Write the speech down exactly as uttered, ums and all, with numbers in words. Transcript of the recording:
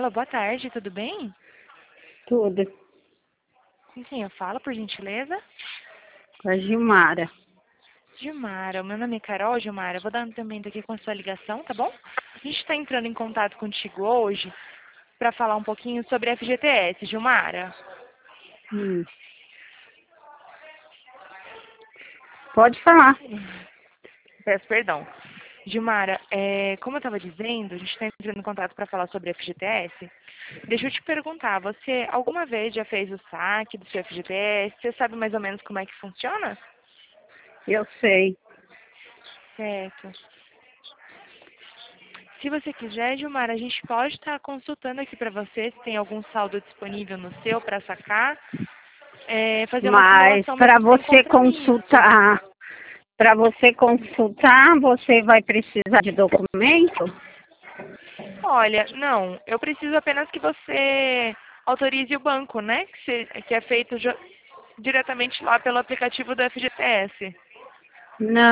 Alô, boa tarde, tudo bem? Tudo. Com quem eu falo, por gentileza? Com a Gilmara. Gilmara, o meu nome é Carol, Gilmara. Eu vou dar um também aqui com a sua ligação, tá bom? A gente está entrando em contato contigo hoje para falar um pouquinho sobre a F G T S, Gilmara. Hum. Pode falar. Peço perdão. Gilmara, é, como eu estava dizendo, a gente está entrando em contato para falar sobre a F G T S. Deixa eu te perguntar, você alguma vez já fez o saque do seu F G T S? Você sabe mais ou menos como é que funciona? Eu sei. Certo. Se você quiser, Gilmar, a gente pode estar consultando aqui para você se tem algum saldo disponível no seu para sacar. É, fazer uma Mas simulação para mesmo sem você compromisso. consultar, para você consultar, você vai precisar de documento? Olha, não, eu preciso apenas que você autorize o banco, né? Que, se- que é feito jo- diretamente lá pelo aplicativo do F G T S. Não.